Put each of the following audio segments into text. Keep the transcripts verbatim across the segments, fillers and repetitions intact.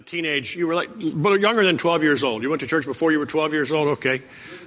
Teenage, you were like younger than twelve years old. You went to church before you were twelve years old? Okay.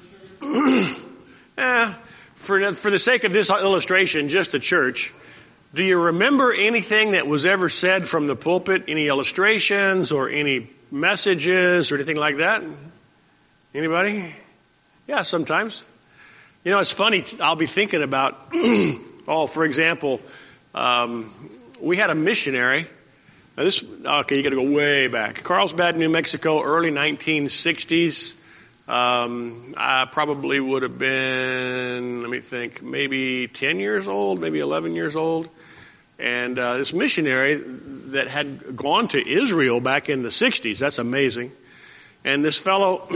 eh, for, for the sake of this illustration, just a church, do you remember anything that was ever said from the pulpit? Any illustrations or any messages or anything like that? Anybody? Yeah, sometimes. You know, it's funny. I'll be thinking about, oh, for example, um, we had a missionary. Now this, okay, you got to go way back. Carlsbad, New Mexico, early nineteen sixties. Um, I probably would have been, let me think, maybe ten years old, maybe eleven years old. And uh, this missionary that had gone to Israel back in the sixties, that's amazing. And this fellow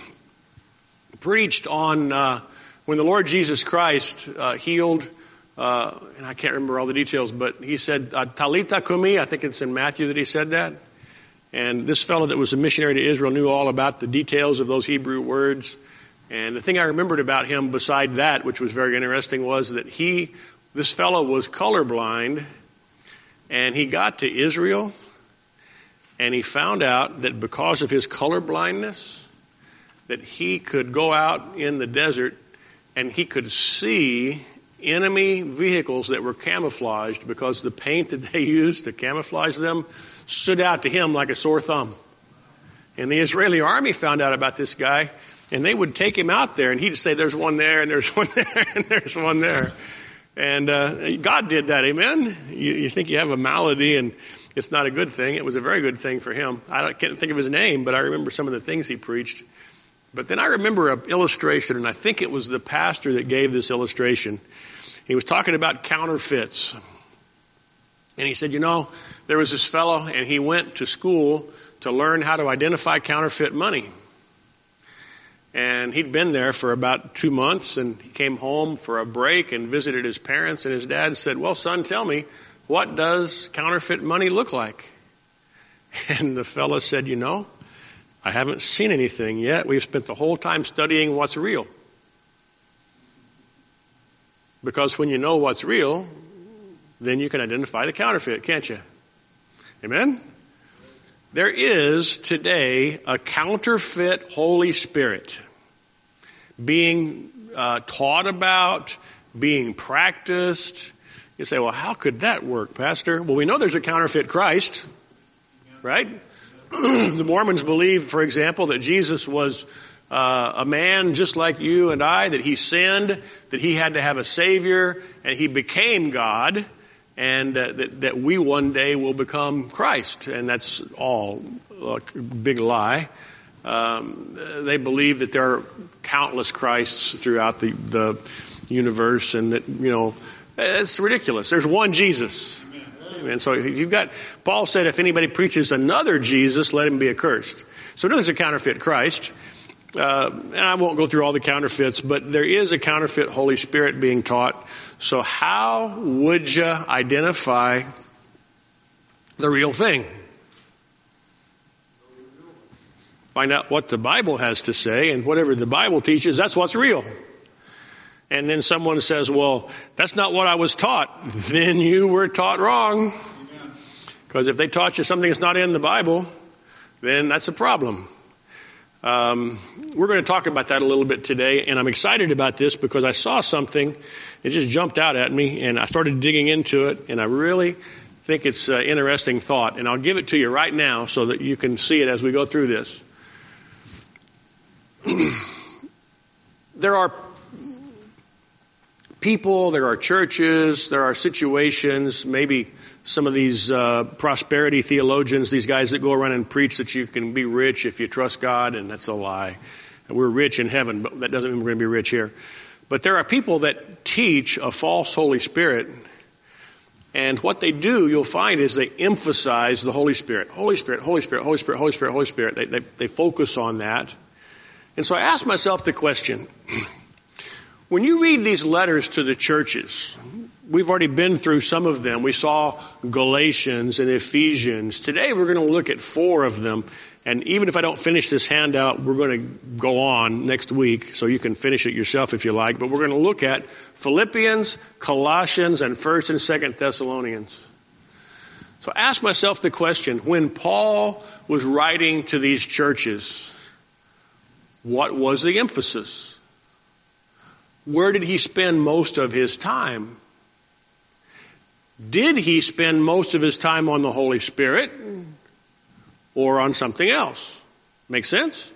preached on uh, when the Lord Jesus Christ uh, healed Uh, and I can't remember all the details, but he said, uh, Talitha Kumi, I think it's in Matthew that he said that. And this fellow that was a missionary to Israel knew all about the details of those Hebrew words. And the thing I remembered about him beside that, which was very interesting, was that he, this fellow was colorblind, and he got to Israel, and he found out that because of his colorblindness, that he could go out in the desert and he could see enemy vehicles that were camouflaged because the paint that they used to camouflage them stood out to him like a sore thumb. And the Israeli army found out about this guy, and they would take him out there, and he'd say, there's one there, and there's one there, and there's one there. And uh, God did that, amen? You, you think you have a malady, and it's not a good thing. It was a very good thing for him. I don't, can't think of his name, but I remember some of the things he preached. But then I remember an illustration, and I think it was the pastor that gave this illustration. He was talking about counterfeits. And he said, you know, there was this fellow, and he went to school to learn how to identify counterfeit money. And he'd been there for about two months, and he came home for a break and visited his parents, and his dad said, well, son, tell me, what does counterfeit money look like? And the fellow said, you know, I haven't seen anything yet. We've spent the whole time studying what's real. Because when you know what's real, then you can identify the counterfeit, can't you? Amen? There is today a counterfeit Holy Spirit being uh, taught about, being practiced. You say, well, how could that work, Pastor? Well, we know there's a counterfeit Christ, right? The Mormons believe, for example, that Jesus was Uh, a man just like you and I, that he sinned, that he had to have a Savior, and he became God, and uh, that, that we one day will become Christ. And that's all a big lie. Um, they believe that there are countless Christs throughout the, the universe, and that, you know, it's ridiculous. There's one Jesus. And so if you've got, Paul said, if anybody preaches another Jesus, let him be accursed. So there's a counterfeit Christ. Uh, and I won't go through all the counterfeits, but there is a counterfeit Holy Spirit being taught. So how would you identify the real thing? Find out what the Bible has to say, and whatever the Bible teaches, that's what's real. And then someone says, well, that's not what I was taught. Then you were taught wrong. Because if they taught you something that's not in the Bible, then that's a problem. Um, we're going to talk about that a little bit today, and I'm excited about this because I saw something. It just jumped out at me, and I started digging into it, and I really think it's an interesting thought. And I'll give it to you right now so that you can see it as we go through this. There are people, there are churches, there are situations, maybe some of these uh, prosperity theologians, these guys that go around and preach that you can be rich if you trust God, and that's a lie. We're rich in heaven, but that doesn't mean we're going to be rich here. But there are people that teach a false Holy Spirit, and what they do, you'll find, is they emphasize the Holy Spirit. Holy Spirit, Holy Spirit, Holy Spirit, Holy Spirit, Holy Spirit. They, they, they focus on that. And so I asked myself the question, when you read these letters to the churches, we've already been through some of them. We saw Galatians and Ephesians. Today we're going to look at four of them. And even if I don't finish this handout, we're going to go on next week, so you can finish it yourself if you like. But we're going to look at Philippians, Colossians, and First and Second Thessalonians. So I ask myself the question, when Paul was writing to these churches, what was the emphasis? Where did he spend most of his time? Did he spend most of his time on the Holy Spirit or on something else? Make sense?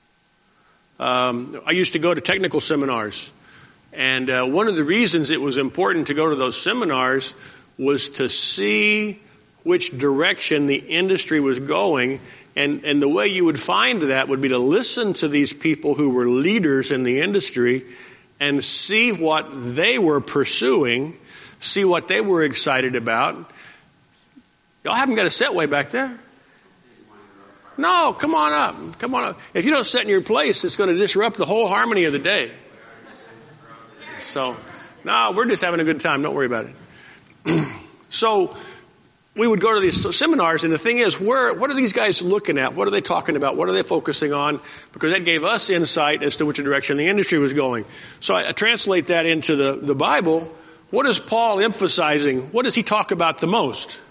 Um, I used to go to technical seminars, and uh, one of the reasons it was important to go to those seminars was to see which direction the industry was going, and, and the way you would find that would be to listen to these people who were leaders in the industry and see what they were pursuing, see what they were excited about. Y'all haven't got a set way back there? No, come on up. Come on up. If you don't sit in your place, it's going to disrupt the whole harmony of the day. So, no, we're just having a good time. Don't worry about it. So, we would go to these seminars, and the thing is, where, what are these guys looking at? What are they talking about? What are they focusing on? Because that gave us insight as to which direction the industry was going. So I, I translate that into the, the Bible. What is Paul emphasizing? What does he talk about the most?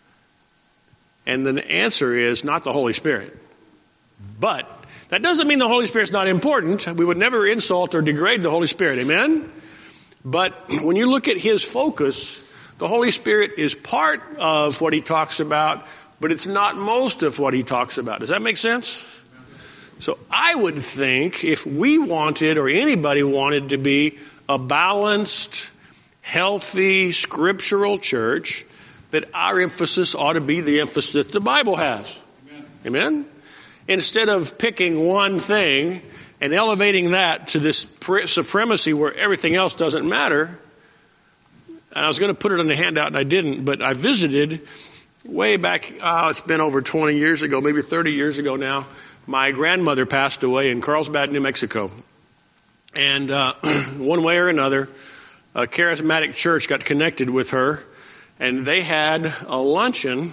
And the answer is not the Holy Spirit. But that doesn't mean the Holy Spirit's not important. We would never insult or degrade the Holy Spirit. Amen? But when you look at his focus, the Holy Spirit is part of what he talks about, but it's not most of what he talks about. Does that make sense? So I would think if we wanted, or anybody wanted to be a balanced, healthy, scriptural church, that our emphasis ought to be the emphasis that the Bible has. Amen? Amen? Instead of picking one thing and elevating that to this supremacy where everything else doesn't matter. And I was going to put it on the handout and I didn't, but I visited way back, oh, it's been over twenty years ago, maybe thirty years ago now. My grandmother passed away in Carlsbad, New Mexico. And uh, one way or another, a charismatic church got connected with her, and they had a luncheon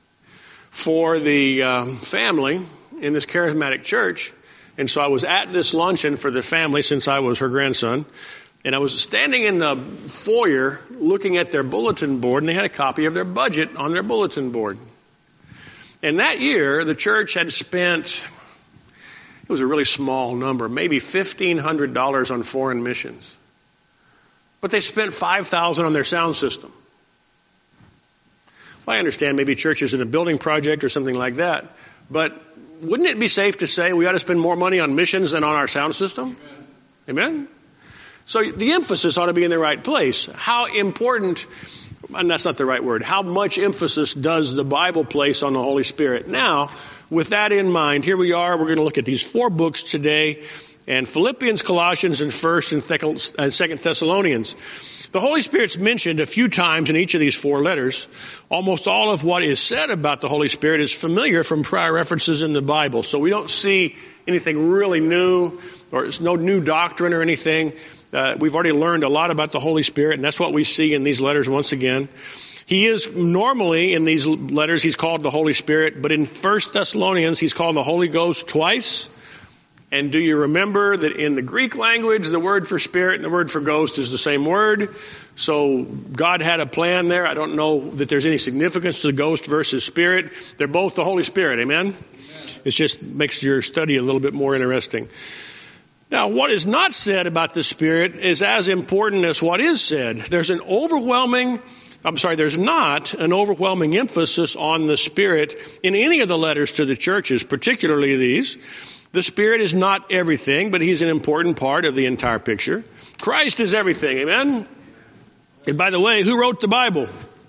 for the um, family in this charismatic church. And so I was at this luncheon for the family since I was her grandson. And I was standing in the foyer looking at their bulletin board, and they had a copy of their budget on their bulletin board. And that year, the church had spent, it was a really small number, maybe fifteen hundred dollars on foreign missions. But they spent five thousand dollars on their sound system. Well, I understand maybe churches in a building project or something like that. But wouldn't it be safe to say we ought to spend more money on missions than on our sound system? Amen? Amen? So the emphasis ought to be in the right place. How important, and that's not the right word, how much emphasis does the Bible place on the Holy Spirit? Now, with that in mind, here we are. We're going to look at these four books today, and Philippians, Colossians, and First and Second Thessalonians. The Holy Spirit's mentioned a few times in each of these four letters. Almost all of what is said about the Holy Spirit is familiar from prior references in the Bible. So we don't see anything really new, or it's no new doctrine or anything. Uh, we've already learned a lot about the Holy Spirit, and that's what we see in these letters once again. He is normally, in these letters, he's called the Holy Spirit, but in First Thessalonians, he's called the Holy Ghost twice. And do you remember that in the Greek language, the word for spirit and the word for ghost is the same word? So God had a plan there. I don't know that there's any significance to ghost versus spirit. They're both the Holy Spirit. Amen? Amen. It just makes your study a little bit more interesting. Now, what is not said about the Spirit is as important as what is said. There's an overwhelming, I'm sorry, there's not an overwhelming emphasis on the Spirit in any of the letters to the churches, particularly these. The Spirit is not everything, but He's an important part of the entire picture. Christ is everything, amen? And by the way, who wrote the Bible?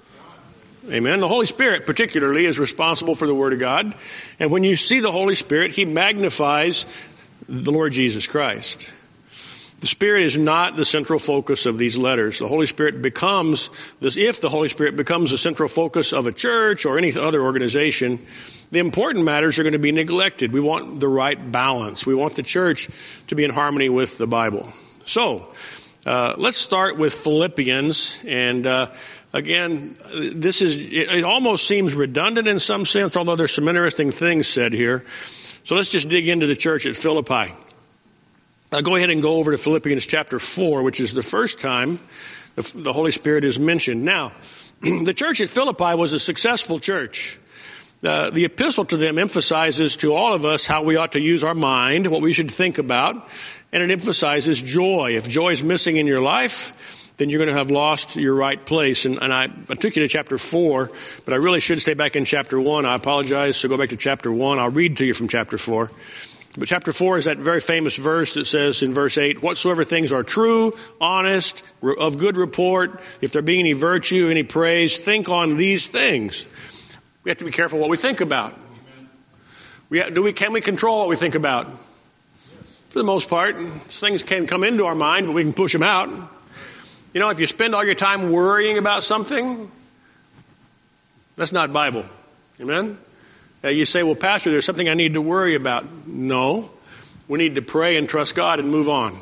Amen. The Holy Spirit particularly is responsible for the Word of God. And when you see the Holy Spirit, He magnifies the Lord Jesus Christ. The Spirit is not the central focus of these letters. The Holy Spirit becomes, this, if the Holy Spirit becomes the central focus of a church or any other organization, the important matters are going to be neglected. We want the right balance. We want the church to be in harmony with the Bible. So, uh, let's start with Philippians. And uh, again, this is, it, it almost seems redundant in some sense, although there's some interesting things said here. So let's just dig into the church at Philippi. I'll go ahead and go over to Philippians chapter four, which is the first time the, the Holy Spirit is mentioned. Now, the church at Philippi was a successful church. Uh, the epistle to them emphasizes to all of us how we ought to use our mind, what we should think about, and it emphasizes joy. If joy is missing in your life, then you're going to have lost your right place. And, and I, I took you to chapter four, but I really should stay back in chapter one. I apologize, so go back to chapter one. I'll read to you from chapter four. But chapter four is that very famous verse that says in verse eight, whatsoever things are true, honest, of good report, if there be any virtue, any praise, think on these things. We have to be careful what we think about. We have, do we, can we control what we think about? For the most part, things can come into our mind, but we can push them out. You know, if you spend all your time worrying about something, that's not Bible. Amen? Uh, you say, well, Pastor, there's something I need to worry about. No. We need to pray and trust God and move on.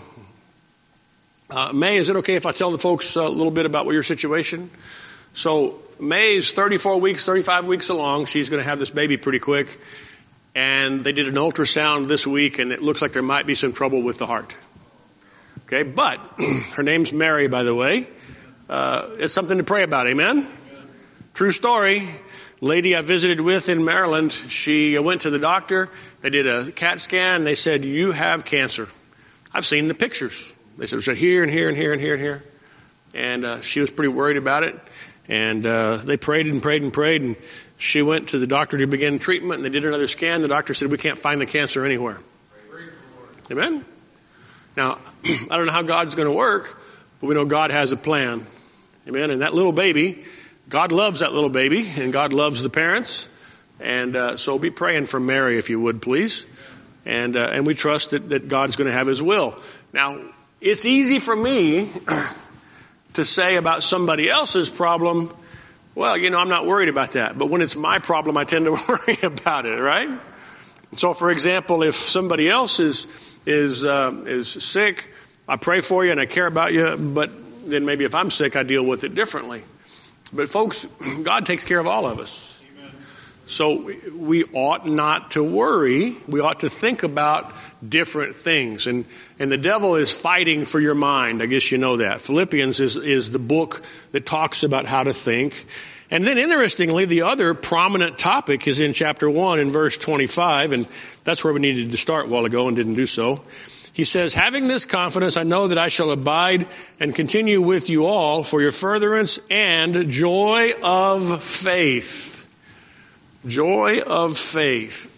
Uh, May, is it okay if I tell the folks a little bit about your situation? So May's thirty-four weeks, thirty-five weeks along. She's going to have this baby pretty quick. And they did an ultrasound this week, and it looks like there might be some trouble with the heart. Okay, but her name's Mary, by the way. Uh, it's something to pray about. Amen? Amen. True story. Lady I visited with in Maryland, she went to the doctor. They did a CAT scan. They said, you have cancer. I've seen the pictures. They said, it's here and here and here and here and here. And uh, she was pretty worried about it. And uh, they prayed and prayed and prayed. And she went to the doctor to begin treatment. And they did another scan. The doctor said, we can't find the cancer anywhere. Amen? Now, I don't know how God's going to work, but we know God has a plan. Amen? And that little baby, God loves that little baby, and God loves the parents. And uh, so be praying for Mary, if you would, please. And uh, and we trust that, that God's going to have his will. Now, it's easy for me to say about somebody else's problem, well, you know, I'm not worried about that. But when it's my problem, I tend to worry about it, right? So, for example, if somebody else is is uh, is sick, I pray for you and I care about you. But then maybe if I'm sick, I deal with it differently. But folks, God takes care of all of us. Amen. So we ought not to worry. We ought to think about different things. And and the devil is fighting for your mind. I guess you know that. Philippians is, is the book that talks about how to think. And then interestingly, the other prominent topic is in chapter one in verse twenty-five. And that's where we needed to start a while ago and didn't do so. He says, having this confidence, I know that I shall abide and continue with you all for your furtherance and joy of faith. Joy of faith.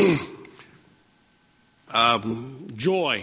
um, joy.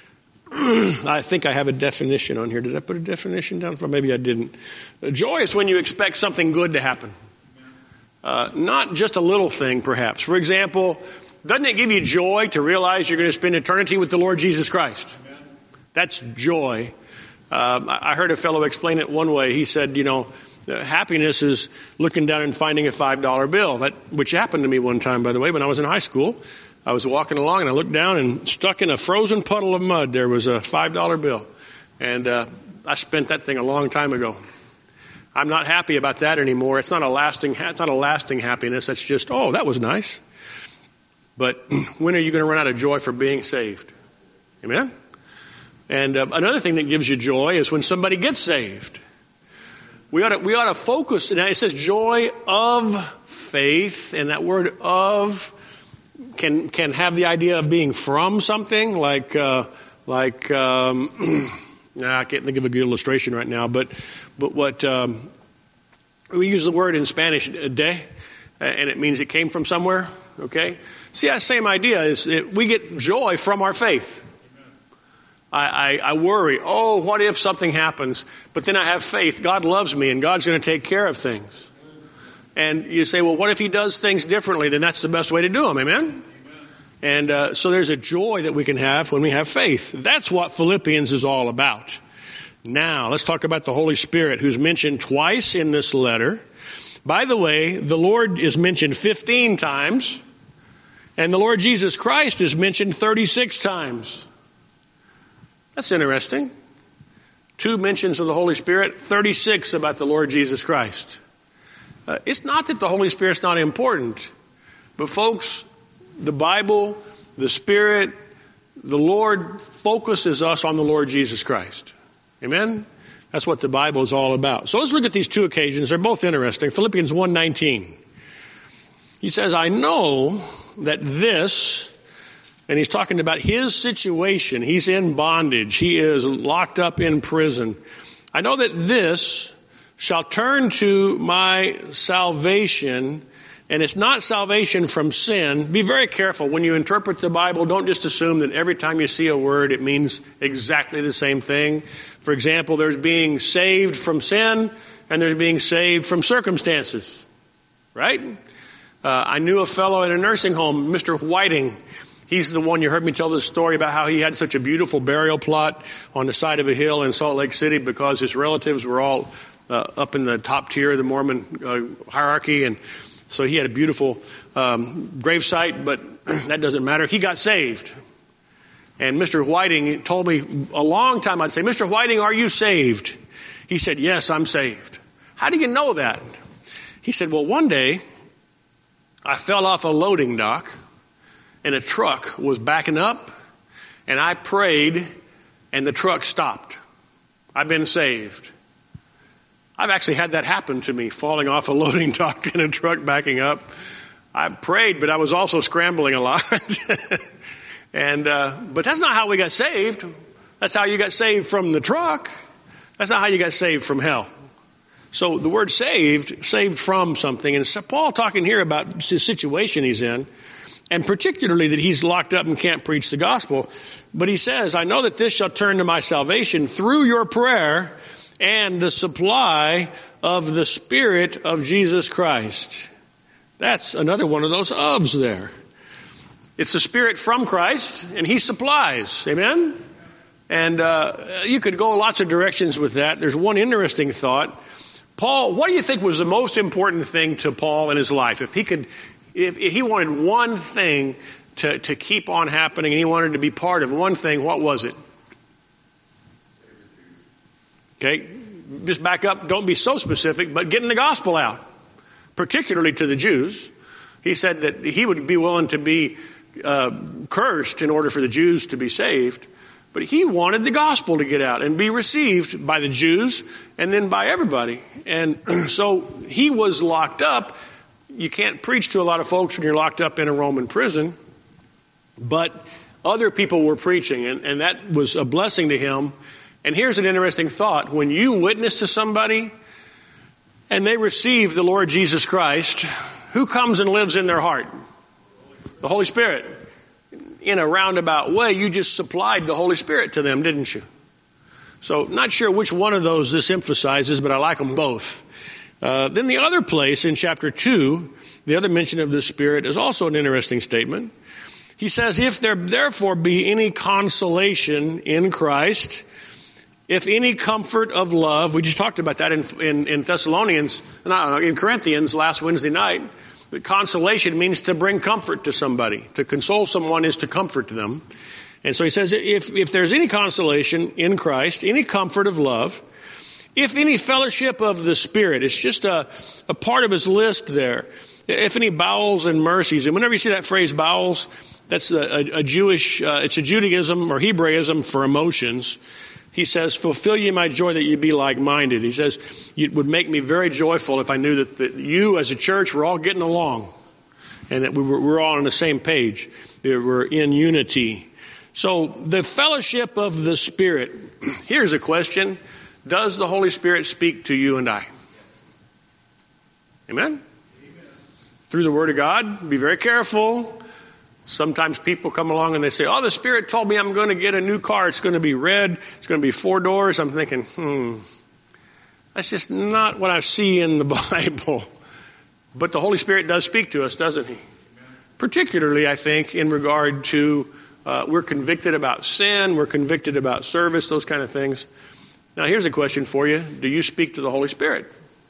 I think I have a definition on here. Did I put a definition down for? Maybe I didn't. Joy is when you expect something good to happen. Uh, not just a little thing, perhaps. For example, doesn't it give you joy to realize you're going to spend eternity with the Lord Jesus Christ? Amen. That's joy. Um, I heard a fellow explain it one way. He said, you know, happiness is looking down and finding a five dollar bill, that, which happened to me one time, by the way, when I was in high school. I was walking along and I looked down and stuck in a frozen puddle of mud, there was a five dollar bill. And uh, I spent that thing a long time ago. I'm not happy about that anymore. It's not a lasting, it's not a lasting happiness. That's just, oh, that was nice. But when are you going to run out of joy for being saved? Amen? And uh, another thing that gives you joy is when somebody gets saved. We ought to, we ought to focus. Now it says joy of faith, and that word of can can have the idea of being from something, like uh, like um, nah, I can't think of a good illustration right now, but but what um, we use the word in Spanish de, and it means it came from somewhere. Okay. See, that same idea is that we get joy from our faith. I, I, I worry, oh, what if something happens? But then I have faith. God loves me and God's going to take care of things. And you say, well, what if he does things differently? Then that's the best way to do them. Amen? Amen. And uh, so there's a joy that we can have when we have faith. That's what Philippians is all about. Now, let's talk about the Holy Spirit, who's mentioned twice in this letter. By the way, the Lord is mentioned fifteen times. And the Lord Jesus Christ is mentioned thirty-six times. That's interesting. Two mentions of the Holy Spirit, thirty-six about the Lord Jesus Christ. Uh, it's not that the Holy Spirit's not important. But folks, the Bible, the Spirit, the Lord focuses us on the Lord Jesus Christ. Amen? That's what the Bible is all about. So let's look at these two occasions. They're both interesting. Philippians one nineteen. He says, I know that this, and he's talking about his situation. He's in bondage. He is locked up in prison. I know that this shall turn to my salvation. And it's not salvation from sin. Be very careful when you interpret the Bible. Don't just assume that every time you see a word, it means exactly the same thing. For example, there's being saved from sin and there's being saved from circumstances. Right? Uh, I knew a fellow in a nursing home, Mister Whiting. He's the one you heard me tell this story about how he had such a beautiful burial plot on the side of a hill in Salt Lake City because his relatives were all uh, up in the top tier of the Mormon uh, hierarchy, and so he had a beautiful um, gravesite, but that doesn't matter. He got saved. And Mister Whiting told me a long time, I'd say, Mister Whiting, are you saved? He said, yes, I'm saved. How do you know that? He said, well, one day I fell off a loading dock and a truck was backing up and I prayed and the truck stopped. I've been saved. I've actually had that happen to me, falling off a loading dock in a truck backing up. I prayed, but I was also scrambling a lot. and uh, But that's not how we got saved. That's how you got saved from the truck. That's not how you got saved from hell. So the word saved, saved from something. And so Paul talking here about his situation he's in, and particularly that he's locked up and can't preach the gospel. But he says, I know that this shall turn to my salvation through your prayer and the supply of the Spirit of Jesus Christ. That's another one of those ofs there. It's the Spirit from Christ, and He supplies. Amen? And uh, you could go lots of directions with that. There's one interesting thought. Paul, what do you think was the most important thing to Paul in his life? If he could, if, if he wanted one thing to, to keep on happening and he wanted to be part of one thing, what was it? Okay, just back up. Don't be so specific, but getting the gospel out, particularly to the Jews. He said that he would be willing to be uh, cursed in order for the Jews to be saved. But he wanted the gospel to get out and be received by the Jews and then by everybody. And so he was locked up. You can't preach to a lot of folks when you're locked up in a Roman prison. But other people were preaching, and, and that was a blessing to him. And here's an interesting thought. When you witness to somebody and they receive the Lord Jesus Christ, who comes and lives in their heart? The Holy Spirit. In a roundabout way, you just supplied the Holy Spirit to them, didn't you? So not sure which one of those this emphasizes, but I like them both. Uh, then the other place in chapter two, the other mention of the Spirit is also an interesting statement. He says, if there therefore be any consolation in Christ, if any comfort of love, we just talked about that in, in, in Thessalonians, not, in Corinthians last Wednesday night. The consolation means to bring comfort to somebody. To console someone is to comfort them. And so he says, if, if there's any consolation in Christ, any comfort of love, if any fellowship of the Spirit, it's just a, a part of his list there. If any bowels and mercies, and whenever you see that phrase bowels, that's a, a, a Jewish, uh, it's a Judaism or Hebraism for emotions. He says, fulfill ye my joy that ye be like-minded. He says, it would make me very joyful if I knew that, that you as a church were all getting along and that we were, we're all on the same page, that we're in unity. So the fellowship of the Spirit. Here's a question. Does the Holy Spirit speak to you and I? Amen? Amen. Through the Word of God, be very careful. Sometimes people come along and they say, oh, the Spirit told me I'm going to get a new car. It's going to be red. It's going to be four doors. I'm thinking, hmm, that's just not what I see in the Bible. But the Holy Spirit does speak to us, doesn't He? Amen. Particularly, I think, in regard to uh, we're convicted about sin. We're convicted about service, those kind of things. Now, here's a question for you. Do you speak to the Holy Spirit?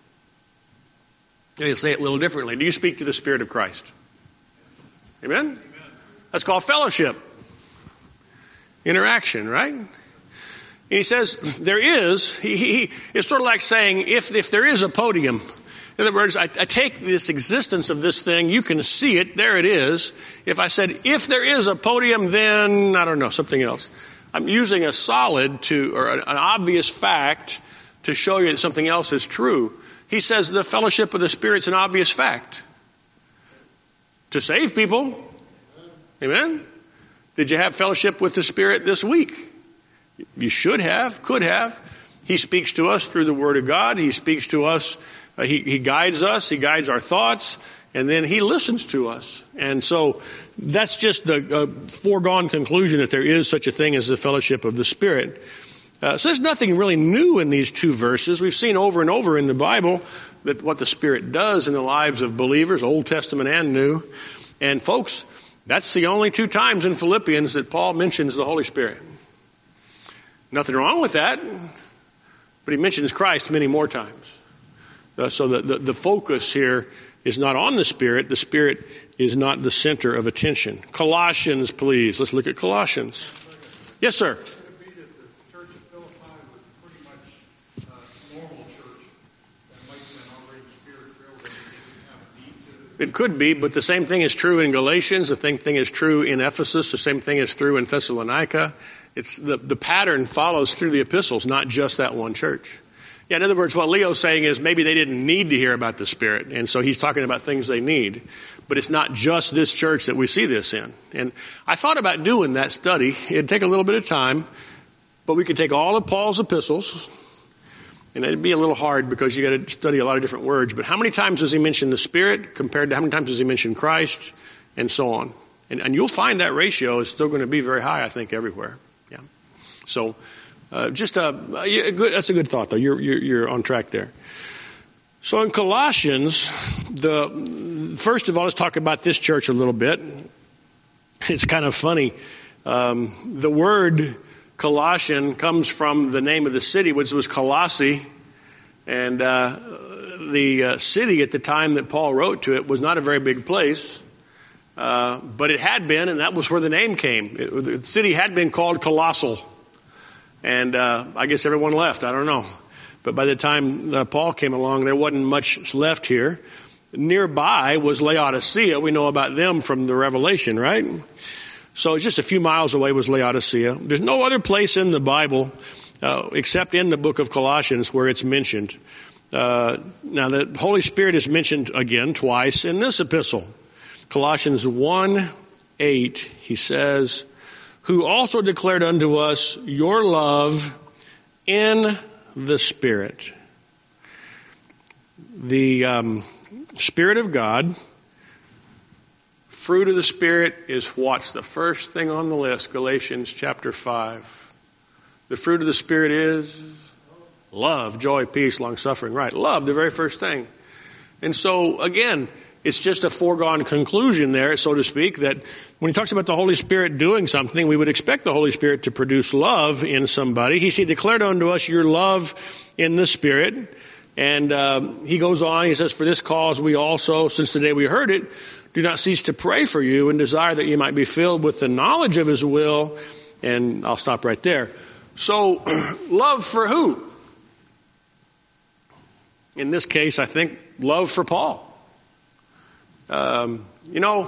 Let me say it a little differently. Do you speak to the Spirit of Christ? Amen? That's called fellowship. Interaction, right? And he says there is, he, he, it's sort of like saying if, if there is a podium In other words, I, I take this existence of this thing. You can see it. There it is. If I said, if there is a podium, then, I don't know, something else. I'm using a solid to, or an, an obvious fact to show you that something else is true. He says the fellowship of the Spirit's an obvious fact. To save people. Amen? Did you have fellowship with the Spirit this week? You should have, could have. He speaks to us through the Word of God. He speaks to us. Uh, he, he guides us. He guides our thoughts. And then He listens to us. And so that's just the uh, foregone conclusion that there is such a thing as the fellowship of the Spirit. Uh, so there's nothing really new in these two verses. We've seen over and over in the Bible that what the Spirit does in the lives of believers, Old Testament and New. And folks, that's the only two times in Philippians that Paul mentions the Holy Spirit. Nothing wrong with that, but he mentions Christ many more times. Uh, so the, the, the focus here is not on the Spirit. The Spirit is not the center of attention. Colossians, please. Let's look at Colossians. Yes, sir. It could be, but the same thing is true in Galatians. The same thing is true in Ephesus. The same thing is true in Thessalonica. It's the, the pattern follows through the epistles, not just that one church. Yeah, in other words, what Leo's saying is maybe they didn't need to hear about the Spirit, and so he's talking about things they need. But it's not just this church that we see this in. And I thought about doing that study. It'd take a little bit of time, but we could take all of Paul's epistles. And it'd be a little hard because you got to study a lot of different words. But how many times does he mention the Spirit compared to how many times does he mention Christ, and so on? And, and you'll find that ratio is still going to be very high, I think, everywhere. Yeah. So uh, just a, a good, that's a good thought, though. You're, you're you're on track there. So in Colossians, the first of all, let's talk about this church a little bit. It's kind of funny. Um, the word Colossian comes from the name of the city, which was Colossae. And uh, the uh, city at the time that Paul wrote to it was not a very big place. Uh, but it had been, and that was where the name came. It, the city had been called Colossal. And uh, I guess everyone left. I don't know. But by the time uh, Paul came along, there wasn't much left here. Nearby was Laodicea. We know about them from the Revelation, right? So just a few miles away was Laodicea. There's no other place in the Bible uh, except in the book of Colossians where it's mentioned. Uh, now the Holy Spirit is mentioned again twice in this epistle. Colossians one eight, he says, who also declared unto us your love in the Spirit. The um, Spirit of God. Fruit of the Spirit is what's the first thing on the list? Galatians chapter five. The fruit of the Spirit is love, joy, peace, long-suffering. Right, love, the very first thing. And so, again, it's just a foregone conclusion there, so to speak, that when he talks about the Holy Spirit doing something, we would expect the Holy Spirit to produce love in somebody. He said, declared unto us your love in the Spirit. And um, he goes on, he says, for this cause we also, since the day we heard it, do not cease to pray for you and desire that you might be filled with the knowledge of His will. And I'll stop right there. So, love for who? In this case, I think love for Paul. Um, you know,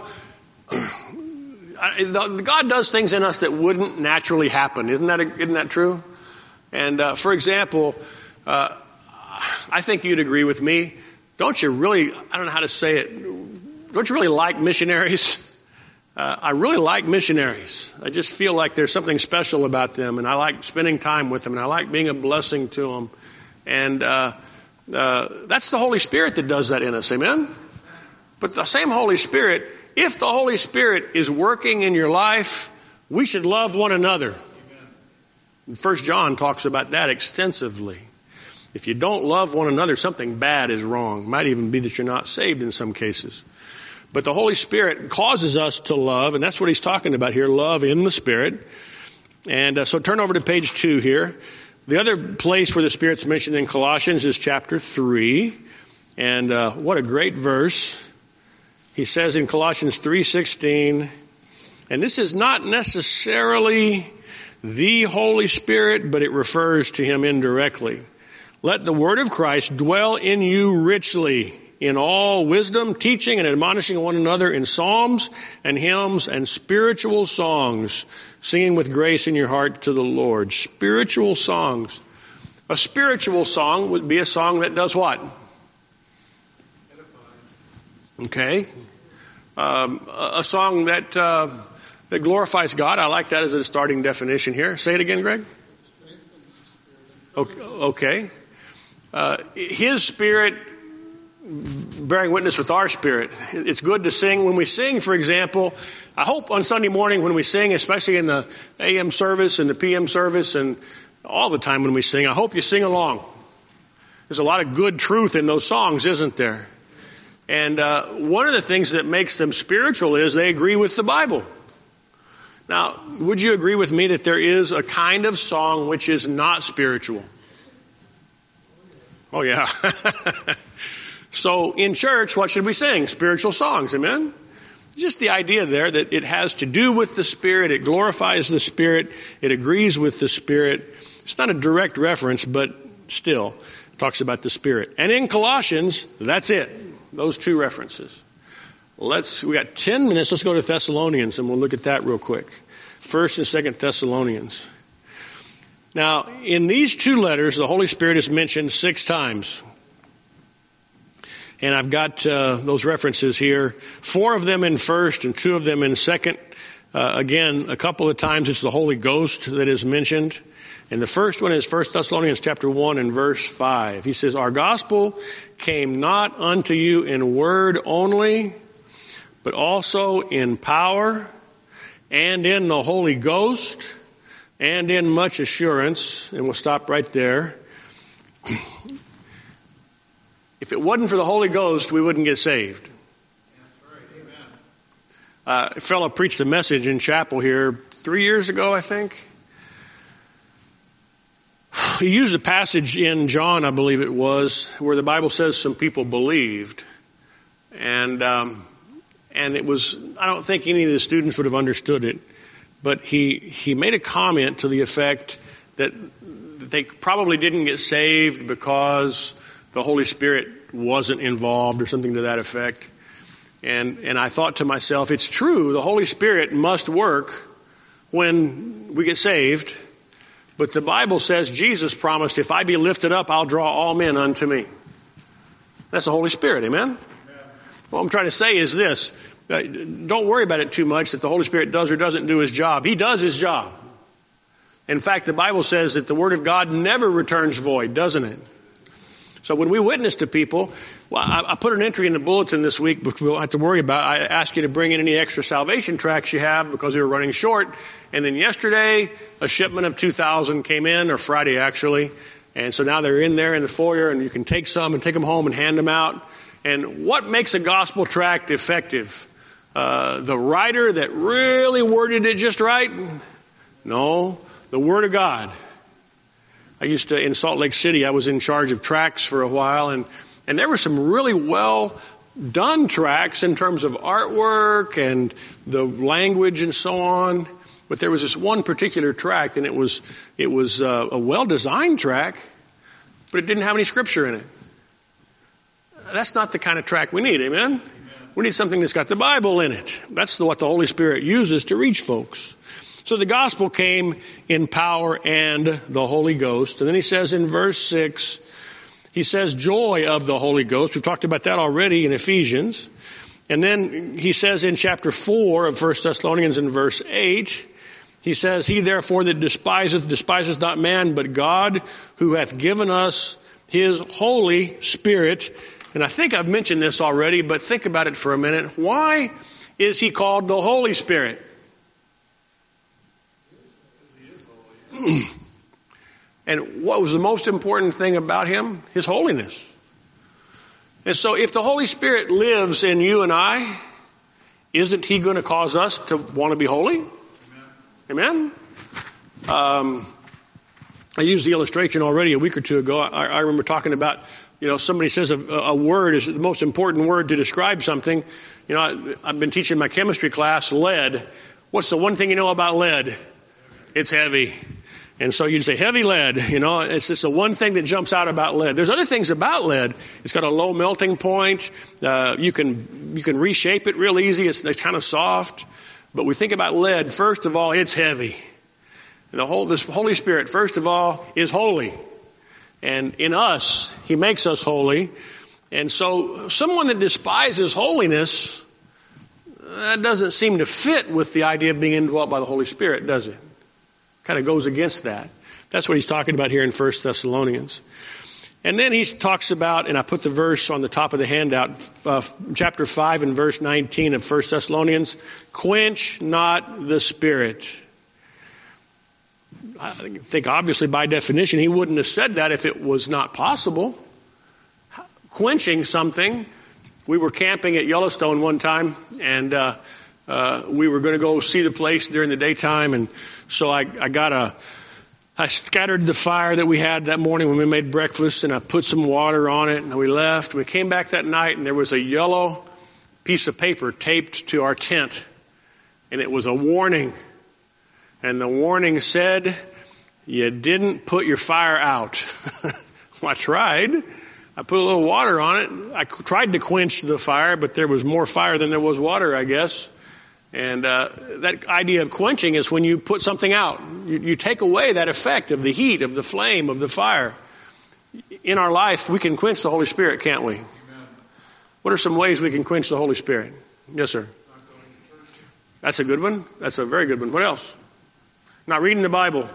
God does things in us that wouldn't naturally happen. Isn't that, isn't that true? And uh, for example, uh, I think you'd agree with me. Don't you really, I don't know how to say it, don't you really like missionaries? Uh, I really like missionaries. I just feel like there's something special about them, and I like spending time with them, and I like being a blessing to them. And uh, uh, that's the Holy Spirit that does that in us, amen? But the same Holy Spirit, if the Holy Spirit is working in your life, we should love one another. First John talks about that extensively. If you don't love one another, something bad is wrong. It might even be that you're not saved in some cases. But the Holy Spirit causes us to love, and that's what he's talking about here, love in the Spirit. And uh, so turn over to page two here. The other place where the Spirit's mentioned in Colossians is chapter three. And uh, what a great verse. He says in Colossians three sixteen, and this is not necessarily the Holy Spirit, but it refers to Him indirectly. let the word of Christ dwell in you richly, in all wisdom, teaching and admonishing one another in psalms and hymns and spiritual songs, singing with grace in your heart to the Lord. Spiritual songs. A spiritual song would be a song that does what? Okay. Um, a, a song that uh, that glorifies God. I like that as a starting definition here. Say it again, Greg. Okay. okay. Uh, his Spirit bearing witness with our spirit. It's good to sing. When we sing, for example, I hope on Sunday morning when we sing, especially in the A M service and the P M service and all the time when we sing, I hope you sing along. There's a lot of good truth in those songs, isn't there? And uh, one of the things that makes them spiritual is they agree with the Bible. Now, would you agree with me that there is a kind of song which is not spiritual? Oh, yeah. So in church, what should we sing? Spiritual songs, amen? Just the idea there that it has to do with the Spirit, it glorifies the Spirit, it agrees with the Spirit. It's not a direct reference, but still, it talks about the Spirit. And in Colossians, that's it. Those two references. Let's, we got ten minutes, let's go to Thessalonians and we'll look at that real quick. First and Second Thessalonians. Now, in these two letters, the Holy Spirit is mentioned six times. And I've got uh, those references here. Four of them in first and two of them in second. Uh, again, a couple of times it's the Holy Ghost that is mentioned. And the first one is First Thessalonians chapter one and verse five. He says, our gospel came not unto you in word only, but also in power and in the Holy Ghost and in much assurance. And we'll stop right there. If it wasn't for the Holy Ghost, we wouldn't get saved. Uh, a fellow preached a message in chapel here three years ago, I think. He used a passage in John, I believe it was, where the Bible says some people believed. And um, and it was, I don't think any of the students would have understood it, but he, he made a comment to the effect that they probably didn't get saved because the Holy Spirit wasn't involved or something to that effect. And and I thought to myself, it's true, the Holy Spirit must work when we get saved. But the Bible says Jesus promised, if I be lifted up, I'll draw all men unto me. That's the Holy Spirit, amen? Amen. What I'm trying to say is this. Uh, don't worry about it too much that the Holy Spirit does or doesn't do his job. He does his job. In fact, the Bible says that the Word of God never returns void, doesn't it? So when we witness to people, well, I, I put an entry in the bulletin this week, which we'll have to worry about. I asked you to bring in any extra salvation tracts you have because we were running short. And then yesterday, a shipment of two thousand came in, or Friday actually. And so now they're in there in the foyer, and you can take some and take them home and hand them out. And what makes a gospel tract effective? Uh, the writer that really worded it just right? No, the Word of God. I used to, in Salt Lake City, I was in charge of tracts for a while, and, and there were some really well done tracts in terms of artwork and the language and so on. But there was this one particular tract, and it was it was uh, a well-designed tract, but it didn't have any scripture in it. That's not the kind of tract we need, amen? Amen. We need something that's got the Bible in it. That's what the Holy Spirit uses to reach folks. So the gospel came in power and the Holy Ghost. And then he says in verse six, he says joy of the Holy Ghost. We've talked about that already in Ephesians. And then he says in chapter four of First Thessalonians in verse eight, he says, he therefore that despiseth, despises not man, but God, who hath given us his Holy Spirit. And I think I've mentioned this already, but think about it for a minute. Why is he called the Holy Spirit? And what was the most important thing about him? His holiness. And so if the Holy Spirit lives in you and I, isn't he going to cause us to want to be holy? Amen? Amen? Um, I used the illustration already a week or two ago. I, I remember talking about, you know, somebody says a, a word is the most important word to describe something. You know, I, I've been teaching my chemistry class lead. What's the one thing you know about lead? It's heavy. And so you'd say heavy lead, you know, it's just the one thing that jumps out about lead. There's other things about lead. It's got a low melting point. Uh, you can you can reshape it real easy. It's, it's kind of soft. But we think about lead, first of all, it's heavy. And the whole this Holy Spirit, first of all, is holy. And in us, He makes us holy. And so someone that despises holiness, that doesn't seem to fit with the idea of being indwelt by the Holy Spirit, does it? Kind of goes against that. That's what he's talking about here in First Thessalonians. And then he talks about, and I put the verse on the top of the handout, uh, chapter five and verse nineteen of First Thessalonians, quench not the Spirit. I think obviously by definition he wouldn't have said that if it was not possible. Quenching something. We were camping at Yellowstone one time, and uh, uh, we were going to go see the place during the daytime, and so I, I got a, I scattered the fire that we had that morning when we made breakfast, and I put some water on it, and we left. We came back that night, and there was a yellow piece of paper taped to our tent, and it was a warning. And the warning said, you didn't put your fire out. Well, I tried. I put a little water on it. I tried to quench the fire, but there was more fire than there was water, I guess. And uh, that idea of quenching is when you put something out. You, you take away that effect of the heat, of the flame, of the fire. In our life, we can quench the Holy Spirit, can't we? Amen. What are some ways we can quench the Holy Spirit? Yes, sir. Not going to church. That's a good one. That's a very good one. What else? Not reading the Bible.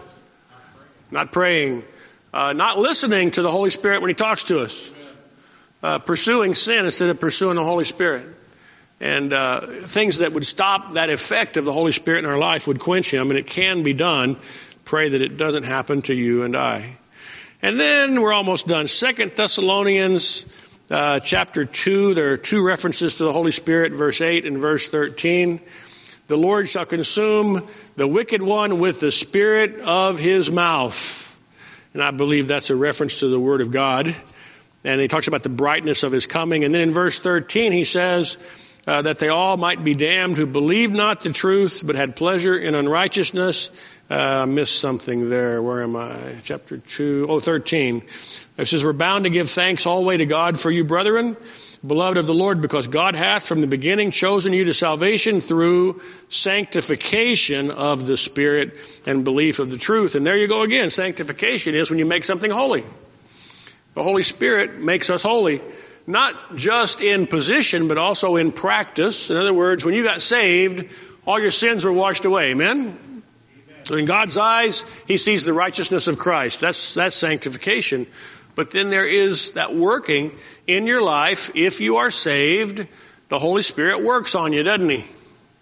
Not praying. Not, praying. Uh, not listening to the Holy Spirit when He talks to us. Uh, pursuing sin instead of pursuing the Holy Spirit. And uh, things that would stop that effect of the Holy Spirit in our life would quench Him, and it can be done. Pray that it doesn't happen to you and I. And then we're almost done. Second Thessalonians uh, chapter two, there are two references to the Holy Spirit, verse eight and verse thirteen. The Lord shall consume the wicked one with the spirit of His mouth. And I believe that's a reference to the Word of God. And he talks about the brightness of His coming. And then in verse thirteen, he says, Uh, that they all might be damned who believed not the truth, but had pleasure in unrighteousness. Uh, I missed something there. Where am I? Chapter two, oh, thirteen. It says, we're bound to give thanks always to God for you, brethren, beloved of the Lord, because God hath from the beginning chosen you to salvation through sanctification of the Spirit and belief of the truth. And there you go again. Sanctification is when you make something holy. The Holy Spirit makes us holy. Not just in position, but also in practice. In other words, when you got saved, all your sins were washed away. Amen? Amen. So in God's eyes, He sees the righteousness of Christ. That's, that's sanctification. But then there is that working in your life. If you are saved, the Holy Spirit works on you, doesn't He?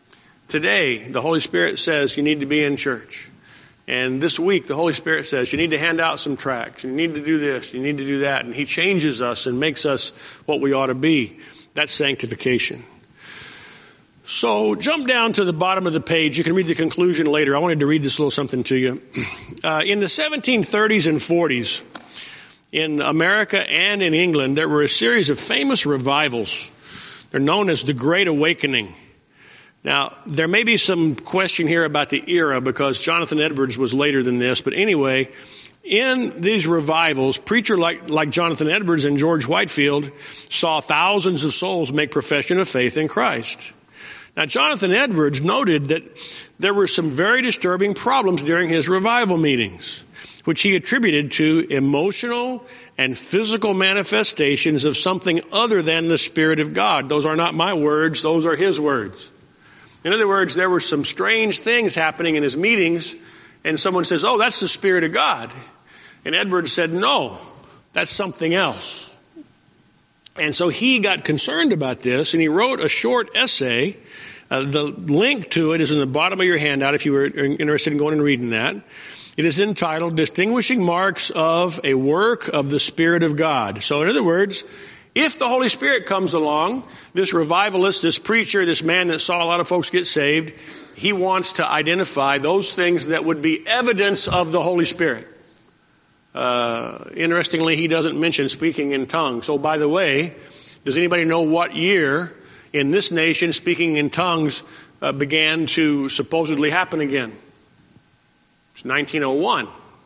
Today, the Holy Spirit says you need to be in church. And this week, the Holy Spirit says, you need to hand out some tracts. You need to do this. You need to do that. And He changes us and makes us what we ought to be. That's sanctification. So jump down to the bottom of the page. You can read the conclusion later. I wanted to read this little something to you. Uh, in the seventeen thirties and forties, in America and in England, there were a series of famous revivals. They're known as the Great Awakening. Now, there may be some question here about the era because Jonathan Edwards was later than this. But anyway, in these revivals, preachers like, like Jonathan Edwards and George Whitefield saw thousands of souls make profession of faith in Christ. Now, Jonathan Edwards noted that there were some very disturbing problems during his revival meetings, which he attributed to emotional and physical manifestations of something other than the Spirit of God. Those are not my words. Those are his words. In other words, there were some strange things happening in his meetings, and someone says, oh, that's the Spirit of God. And Edwards said, no, that's something else. And so he got concerned about this, and he wrote a short essay. Uh, the link to it is in the bottom of your handout if you were interested in going and reading that. It is entitled, Distinguishing Marks of a Work of the Spirit of God. So in other words, if the Holy Spirit comes along, this revivalist, this preacher, this man that saw a lot of folks get saved, he wants to identify those things that would be evidence of the Holy Spirit. Uh, interestingly, he doesn't mention speaking in tongues. So by the way, does anybody know what year in this nation speaking in tongues uh, began to supposedly happen again? It's nineteen oh one.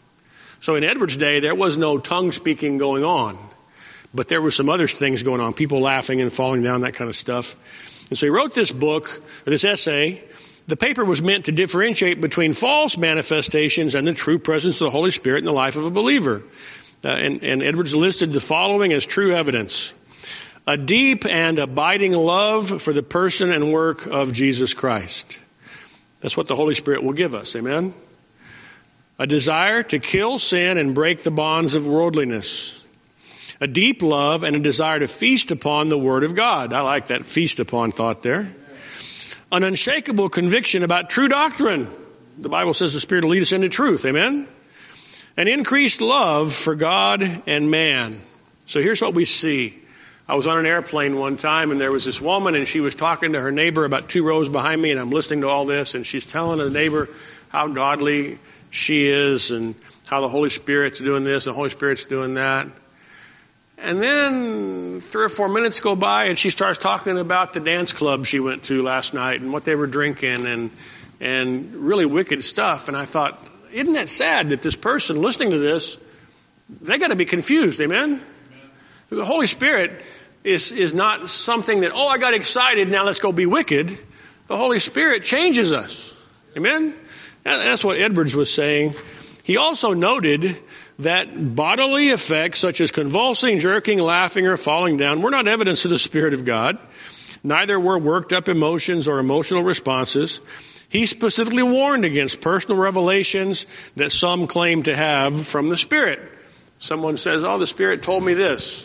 So in Edwards' day, there was no tongue speaking going on. But there were some other things going on, people laughing and falling down, that kind of stuff. And so he wrote this book, or this essay. The paper was meant to differentiate between false manifestations and the true presence of the Holy Spirit in the life of a believer. Uh, and, and Edwards listed the following as true evidence. A deep and abiding love for the person and work of Jesus Christ. That's what the Holy Spirit will give us. Amen? A desire to kill sin and break the bonds of worldliness. A deep love and a desire to feast upon the Word of God. I like that feast upon thought there. An unshakable conviction about true doctrine. The Bible says the Spirit will lead us into truth. Amen? An increased love for God and man. So here's what we see. I was on an airplane one time, and there was this woman, and she was talking to her neighbor about two rows behind me, and I'm listening to all this, and she's telling the neighbor how godly she is and how the Holy Spirit's doing this and the Holy Spirit's doing that. And then three or four minutes go by, and she starts talking about the dance club she went to last night and what they were drinking and and really wicked stuff. And I thought, isn't that sad that this person listening to this, they got to be confused, amen? Amen. The Holy Spirit is is not something that, oh, I got excited, now let's go be wicked. The Holy Spirit changes us, amen? And that's what Edwards was saying. He also noted that bodily effects such as convulsing, jerking, laughing, or falling down were not evidence of the Spirit of God. Neither were worked up emotions or emotional responses. He specifically warned against personal revelations that some claim to have from the Spirit. Someone says, oh, the Spirit told me this.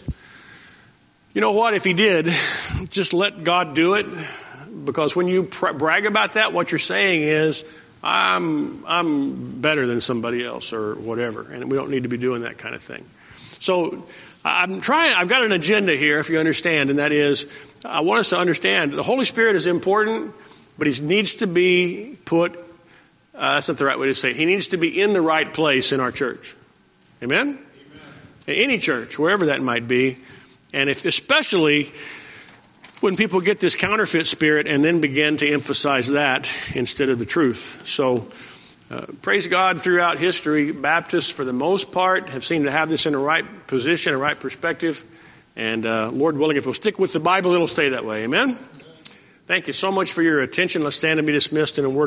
You know what? If he did, just let God do it. Because when you pr- brag about that, what you're saying is, I'm I'm better than somebody else or whatever, and we don't need to be doing that kind of thing. So I'm trying, I've got an agenda here, if you understand, and that is, I want us to understand the Holy Spirit is important, but he needs to be put, uh, that's not the right way to say it, he needs to be in the right place in our church. Amen? Amen. In any church, wherever that might be, and if especially when people get this counterfeit spirit and then begin to emphasize that instead of the truth. So, uh, praise God, throughout history, Baptists, for the most part, have seemed to have this in the right position, a right perspective. And uh, Lord willing, if we'll stick with the Bible, it'll stay that way. Amen? Thank you so much for your attention. Let's stand and be dismissed in a word.